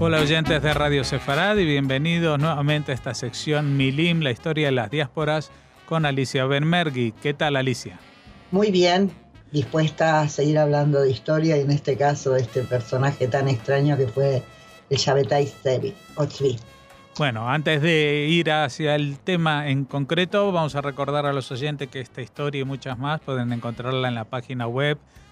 Hola oyentes de Radio Sefarad y bienvenidos nuevamente a esta sección Milim, la historia de las diásporas con Alicia Benmergui. ¿Qué tal, Alicia? Muy bien, dispuesta a seguir hablando de historia y en este caso de este personaje tan extraño que fue el Shabbatai Tzvi. Bueno, antes de ir hacia el tema en concreto, vamos a recordar a los oyentes que esta historia y muchas más pueden encontrarla en la página web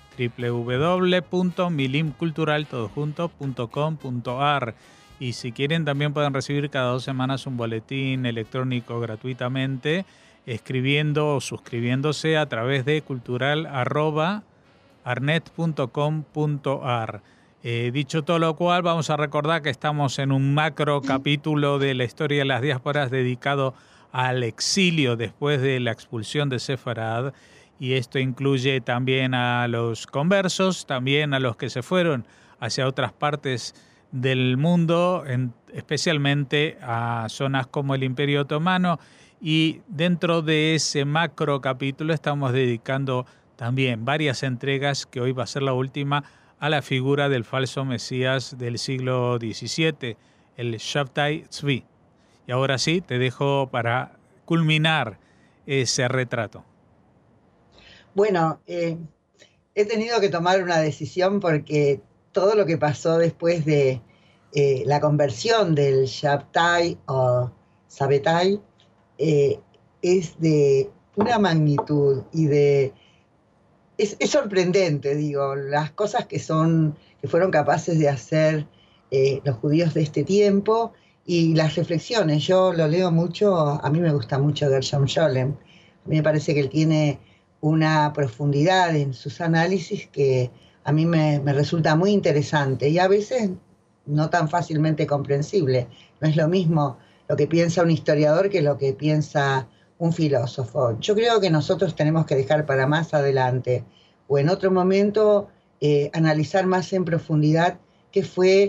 www.milimcultural.com.ar y si quieren también pueden recibir cada 2 semanas un boletín electrónico gratuitamente escribiendo o suscribiéndose a través de cultural@arnet.com.ar. Dicho todo lo cual, vamos a recordar que estamos en un macro capítulo de la historia de las diásporas dedicado al exilio después de la expulsión de Sefarad. Y esto incluye también a los conversos, también a los que se fueron hacia otras partes del mundo, especialmente a zonas como el Imperio Otomano. Y dentro de ese macro capítulo estamos dedicando también varias entregas, que hoy va a ser la última, a la figura del falso Mesías del siglo XVII, el Shabtai Tzvi. Y ahora sí, te dejo para culminar ese retrato. Bueno, he tenido que tomar una decisión porque todo lo que pasó después de la conversión del Shabtai o Sabbatai es de una magnitud y es sorprendente, digo, las cosas que fueron capaces de hacer los judíos de este tiempo y las reflexiones. Yo lo leo mucho, a mí me gusta mucho Gershom Scholem, a mí me parece que él tiene una profundidad en sus análisis que a mí me resulta muy interesante y a veces no tan fácilmente comprensible. No es lo mismo lo que piensa un historiador que lo que piensa un filósofo. Yo creo que nosotros tenemos que dejar para más adelante o en otro momento analizar más en profundidad qué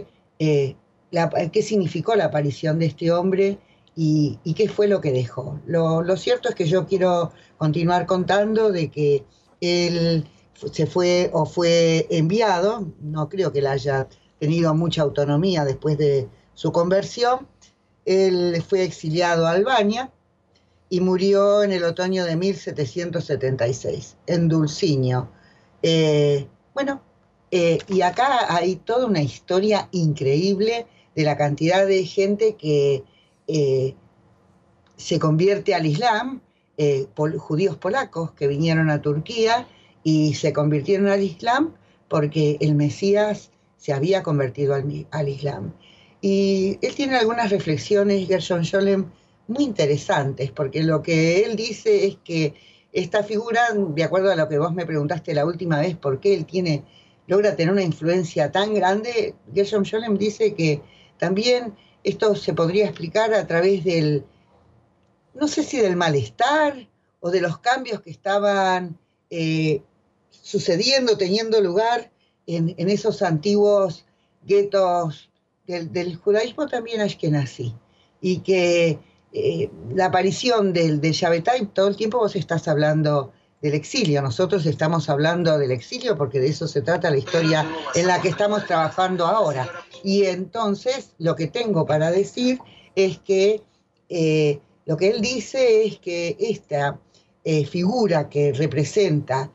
significó la aparición de este hombre y qué fue lo que dejó. Lo cierto es que yo quiero continuar contando de que él se fue o fue enviado, no creo que él haya tenido mucha autonomía después de su conversión. Él fue exiliado a Albania y murió en el otoño de 1776, en Dulcineo. Y acá hay toda una historia increíble de la cantidad de gente que se convierte al Islam, judíos polacos que vinieron a Turquía y se convirtieron al Islam porque el Mesías se había convertido al Islam. Y él tiene algunas reflexiones, Gershom Scholem, muy interesantes, porque lo que él dice es que esta figura, de acuerdo a lo que vos me preguntaste la última vez, por qué él logra tener una influencia tan grande, Gershom Scholem dice que también esto se podría explicar a través no sé si del malestar o de los cambios que estaban sucediendo, teniendo lugar en esos antiguos guetos del judaísmo también ashkenazí, y que la aparición del Shabbatai, todo el tiempo vos estás hablando del exilio, nosotros estamos hablando del exilio porque de eso se trata la historia en la que estamos trabajando ahora. Y entonces lo que tengo para decir es que lo que él dice es que esta figura que representa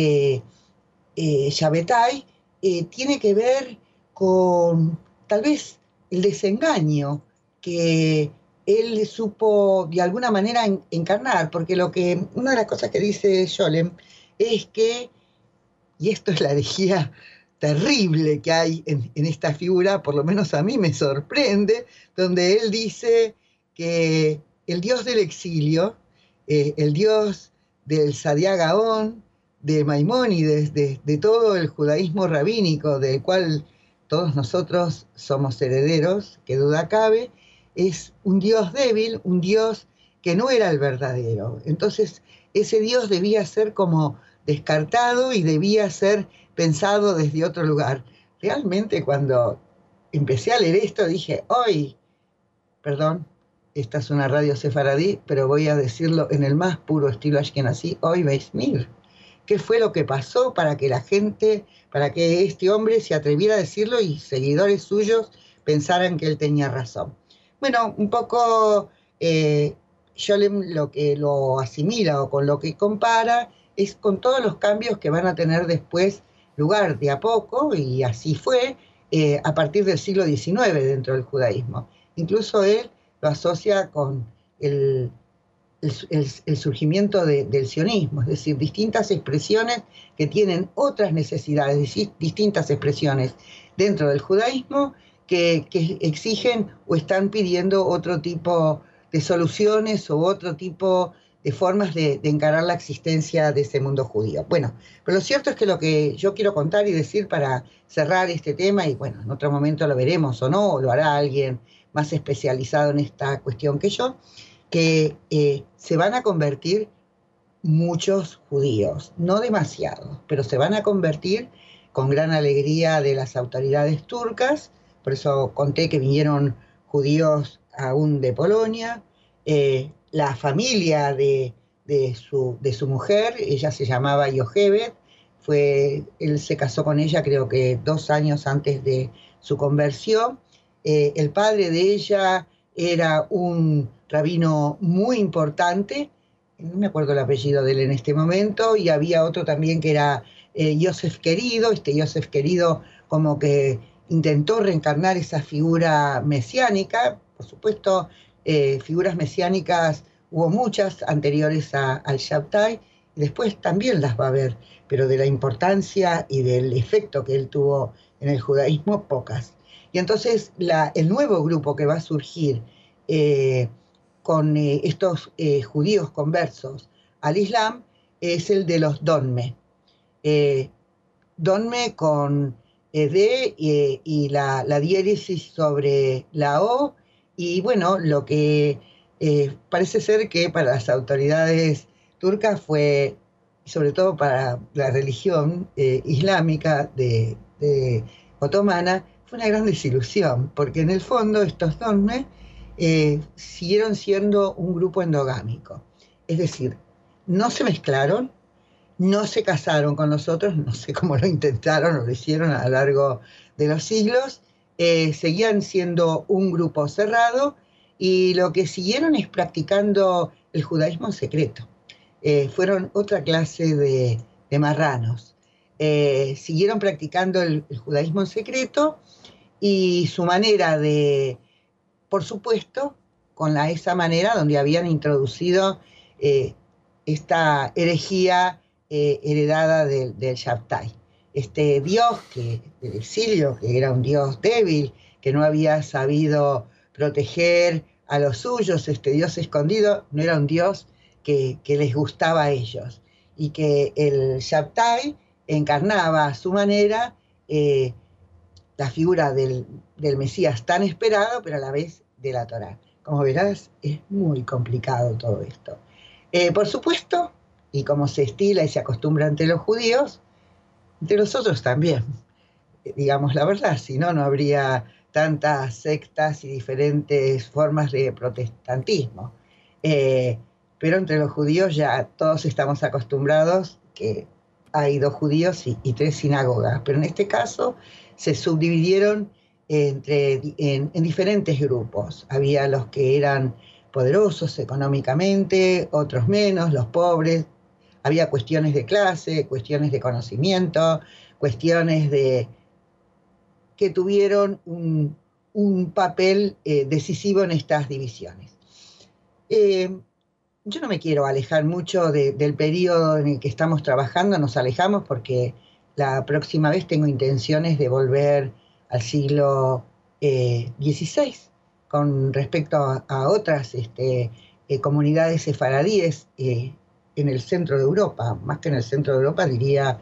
Shabbatai tiene que ver con tal vez el desengaño que él supo de alguna manera encarnar, porque una de las cosas que dice Scholem es que, y esto es la herejía terrible que hay en esta figura, por lo menos a mí me sorprende, donde él dice que el dios del exilio, el dios del Sadia Gaón, de Maimónides, de todo el judaísmo rabínico del cual todos nosotros somos herederos, que duda cabe, es un Dios débil, un Dios que no era el verdadero. Entonces, ese Dios debía ser como descartado y debía ser pensado desde otro lugar. Realmente, cuando empecé a leer esto, dije, hoy, perdón, esta es una radio sefaradí, pero voy a decirlo en el más puro estilo ashkenazí, hoy Beismir. ¿Qué fue lo que pasó para que este hombre se atreviera a decirlo y seguidores suyos pensaran que él tenía razón. Bueno, un poco yo lo que lo asimila o con lo que compara es con todos los cambios que van a tener después lugar de a poco, y así fue, a partir del siglo XIX dentro del judaísmo. Incluso él lo asocia con el surgimiento del sionismo, es decir, distintas expresiones que tienen otras necesidades, distintas expresiones dentro del judaísmo que exigen o están pidiendo otro tipo de soluciones o otro tipo de formas de encarar la existencia de ese mundo judío. Bueno, pero lo cierto es que lo que yo quiero contar y decir para cerrar este tema, y bueno, en otro momento lo veremos o no, o lo hará alguien más especializado en esta cuestión que yo, que se van a convertir muchos judíos, no demasiados, pero se van a convertir con gran alegría de las autoridades turcas. Por eso conté que vinieron judíos aún de Polonia. La familia de su mujer, ella se llamaba Yocheved, él se casó con ella creo que 2 años antes de su conversión. El padre de ella era un rabino muy importante, no me acuerdo el apellido de él en este momento, y había otro también que era Yosef Querido. Yosef Querido como que intentó reencarnar esa figura mesiánica. Por supuesto, figuras mesiánicas hubo muchas anteriores al Shabtai, y después también las va a haber, pero de la importancia y del efecto que él tuvo en el judaísmo, pocas. Y entonces el nuevo grupo que va a surgir con estos judíos conversos al Islam es el de los Donme. Donme con D y la diéresis sobre la O, y bueno, lo que parece ser que para las autoridades turcas fue, sobre todo para la religión islámica de otomana, fue una gran desilusión, porque en el fondo estos Donme siguieron siendo un grupo endogámico. Es decir, no se mezclaron, no se casaron con los otros, no sé cómo lo intentaron o lo hicieron a lo largo de los siglos, seguían siendo un grupo cerrado, y lo que siguieron es practicando el judaísmo en secreto. Fueron otra clase de marranos. Siguieron practicando el judaísmo en secreto, y su manera de, por supuesto, con esa manera donde habían introducido esta herejía heredada del Shabtai. Este dios del exilio, que era un dios débil, que no había sabido proteger a los suyos, este dios escondido, no era un dios que les gustaba a ellos, y que el Shabtai encarnaba a su manera la figura del Mesías tan esperado, pero a la vez de la Torá. Como verás, es muy complicado todo esto. Por supuesto, y como se estila y se acostumbra entre los judíos, entre los otros también. Digamos la verdad, si no, no habría tantas sectas y diferentes formas de protestantismo. Pero entre los judíos ya todos estamos acostumbrados que hay 2 judíos y 3 sinagogas, pero en este caso se subdividieron en diferentes grupos. Había los que eran poderosos económicamente, otros menos, los pobres. Había cuestiones de clase, cuestiones de conocimiento, cuestiones que tuvieron un papel decisivo en estas divisiones. Yo no me quiero alejar mucho del periodo en el que estamos trabajando, nos alejamos porque la próxima vez tengo intenciones de volver al siglo XVI con respecto a otras comunidades sefaradíes en el centro de Europa, más que en el centro de Europa, diría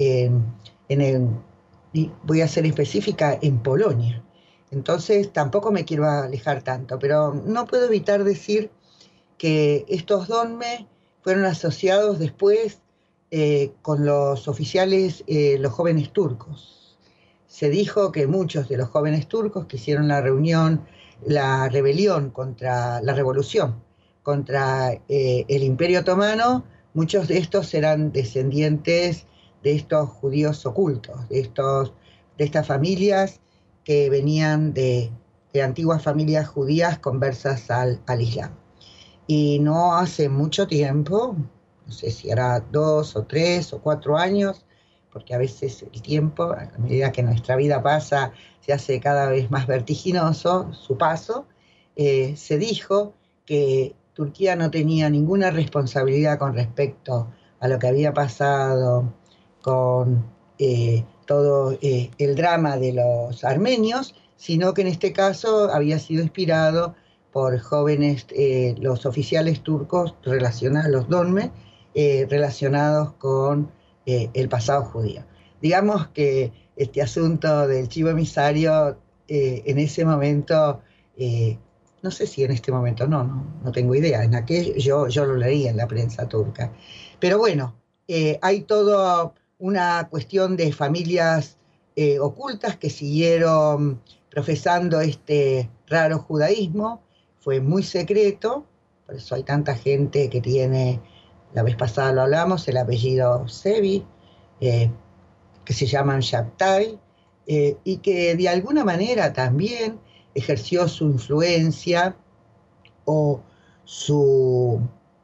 voy a ser específica, en Polonia. Entonces tampoco me quiero alejar tanto, pero no puedo evitar decir que estos Donme fueron asociados después con los oficiales, los jóvenes turcos. Se dijo que muchos de los jóvenes turcos que hicieron la rebelión contra la revolución, contra el Imperio Otomano, muchos de estos eran descendientes de estos judíos ocultos, de estas familias que venían de antiguas familias judías conversas al Islam. Y no hace mucho tiempo, no sé si era 2 o 3 o 4 años, porque a veces el tiempo, a medida que nuestra vida pasa, se hace cada vez más vertiginoso su paso, se dijo que Turquía no tenía ninguna responsabilidad con respecto a lo que había pasado con todo el drama de los armenios, sino que en este caso había sido inspirado por jóvenes, los oficiales turcos relacionados, los donme, relacionados con el pasado judío. Digamos que este asunto del chivo emisario en ese momento, no sé si en este momento, no tengo idea, en aquel, yo lo leí en la prensa turca. Pero bueno, hay toda una cuestión de familias ocultas que siguieron profesando este raro judaísmo, fue muy secreto, por eso hay tanta gente que tiene, la vez pasada lo hablamos, el apellido Sevi, que se llaman Shabtai, y que de alguna manera también ejerció su influencia o su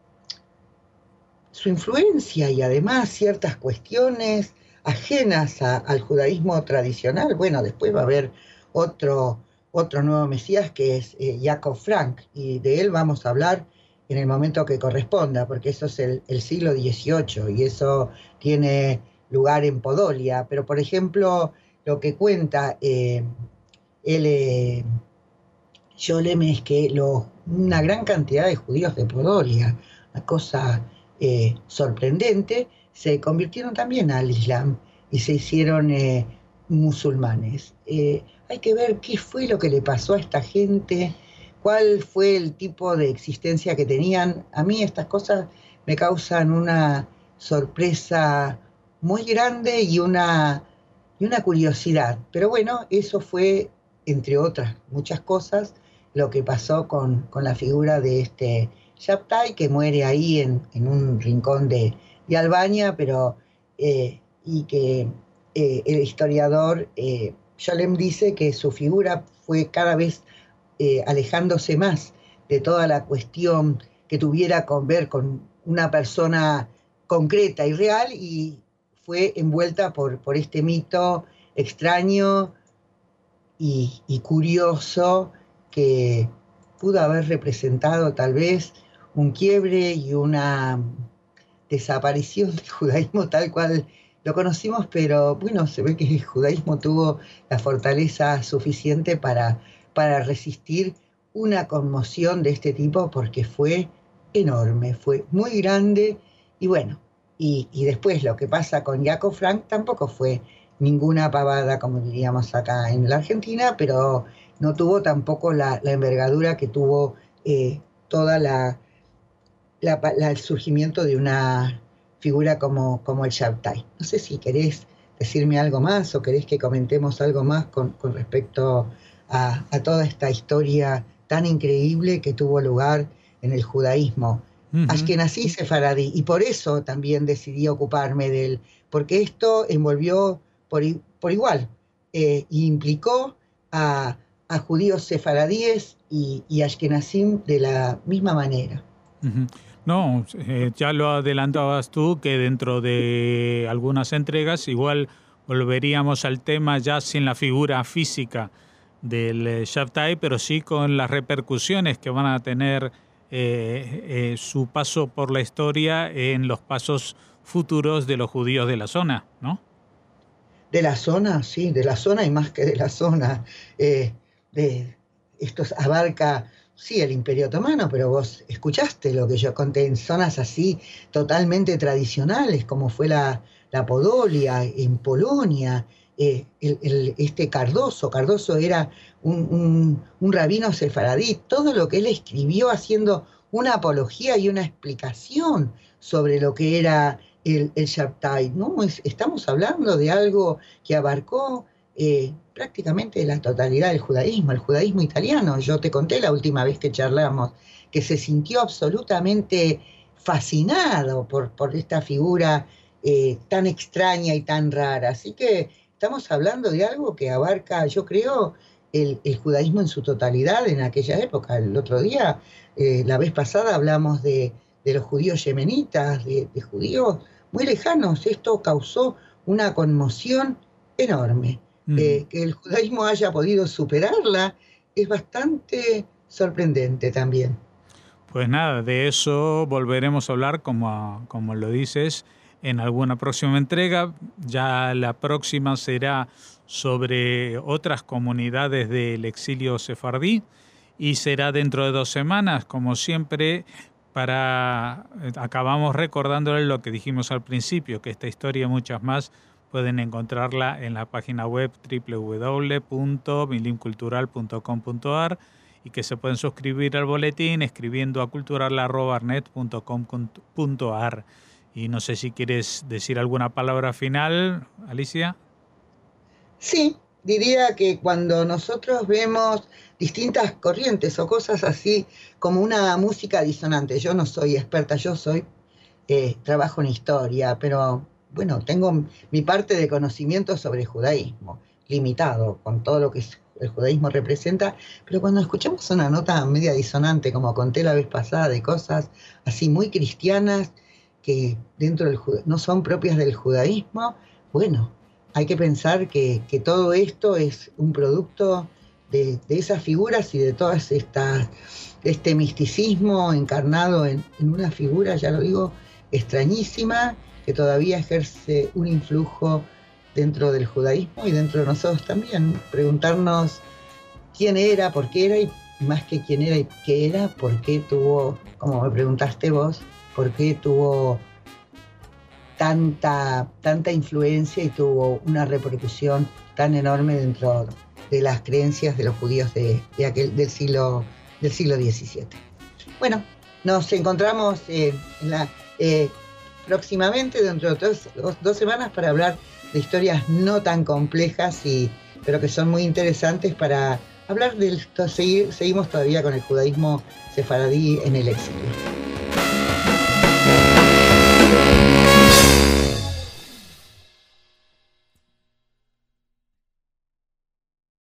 influencia y además ciertas cuestiones ajenas al judaísmo tradicional. Bueno, después va a haber otro nuevo Mesías que es Jacob Frank, y de él vamos a hablar en el momento que corresponda, porque eso es el siglo XVIII y eso tiene lugar en Podolia. Pero, por ejemplo, lo que cuenta Yolem es que una gran cantidad de judíos de Podolia, una cosa sorprendente, se convirtieron también al Islam y se hicieron musulmanes. Hay que ver qué fue lo que le pasó a esta gente, cuál fue el tipo de existencia que tenían. A mí estas cosas me causan una sorpresa muy grande y una curiosidad. Pero bueno, eso fue, entre otras muchas cosas, lo que pasó con la figura de este Shabtai, que muere ahí en un rincón de Albania, pero y que el historiador Yolem dice que su figura fue cada vez alejándose más de toda la cuestión que tuviera que ver con una persona concreta y real, y fue envuelta por este mito extraño y curioso que pudo haber representado tal vez un quiebre y una desaparición del judaísmo tal cual lo conocimos, pero bueno, se ve que el judaísmo tuvo la fortaleza suficiente para resistir una conmoción de este tipo, porque fue enorme, fue muy grande. Y bueno, y después lo que pasa con Jacob Frank tampoco fue ninguna pavada, como diríamos acá en la Argentina, pero no tuvo tampoco la envergadura que tuvo toda el surgimiento de una figura como el Shabtai. No sé si querés decirme algo más o querés que comentemos algo más con respecto a toda esta historia tan increíble que tuvo lugar en el judaísmo ashkenazí sefaradí, y por eso también decidí ocuparme de él, porque esto envolvió por igual, implicó a judíos sefaradíes y ashkenazim de la misma manera. No, ya lo adelantabas tú, que dentro de algunas entregas igual volveríamos al tema ya sin la figura física del Shabtai, pero sí con las repercusiones que van a tener su paso por la historia en los pasos futuros de los judíos de la zona, ¿no? De la zona, sí, de la zona y más que de la zona. Esto abarca, sí, el Imperio Otomano, pero vos escuchaste lo que yo conté en zonas así totalmente tradicionales, como fue la Podolia, en Polonia. Este Cardoso era un rabino sefaradí. Todo lo que él escribió haciendo una apología y una explicación sobre lo que era el Shabtai, ¿no? Estamos hablando de algo que abarcó prácticamente la totalidad del judaísmo, el judaísmo italiano. Yo te conté la última vez que charlamos que se sintió absolutamente fascinado por esta figura tan extraña y tan rara. Así que estamos hablando de algo que abarca, yo creo, el judaísmo en su totalidad en aquella época. El otro día, la vez pasada, hablamos de los judíos yemenitas, de judíos muy lejanos. Esto causó una conmoción enorme. Que el judaísmo haya podido superarla es bastante sorprendente también. Pues nada, de eso volveremos a hablar, como lo dices, en alguna próxima entrega. Ya la próxima será sobre otras comunidades del exilio sefardí y será dentro de 2 semanas, como siempre. Acabamos recordándole lo que dijimos al principio, que esta historia y muchas más pueden encontrarla en la página web www.milimcultural.com.ar y que se pueden suscribir al boletín escribiendo a cultural@arnet.com.ar. Y no sé si quieres decir alguna palabra final, Alicia. Sí, diría que cuando nosotros vemos distintas corrientes o cosas así como una música disonante, yo no soy experta, trabajo en historia, pero bueno, tengo mi parte de conocimiento sobre judaísmo, limitado con todo lo que el judaísmo representa, pero cuando escuchamos una nota media disonante, como conté la vez pasada, de cosas así muy cristianas que dentro del no son propias del judaísmo, bueno, hay que pensar que todo esto es un producto de esas figuras y de todas este misticismo encarnado en una figura, ya lo digo, extrañísima, que todavía ejerce un influjo dentro del judaísmo y dentro de nosotros también. Preguntarnos quién era, por qué era, y más que quién era y qué era, por qué tuvo, como me preguntaste vos, por qué tuvo tanta influencia y tuvo una repercusión tan enorme dentro de las creencias de los judíos del siglo XVII. Bueno, nos encontramos próximamente, dentro de 2 semanas, para hablar de historias no tan complejas, pero que son muy interesantes para hablar de esto. Seguimos todavía con el judaísmo sefaradí en el exilio.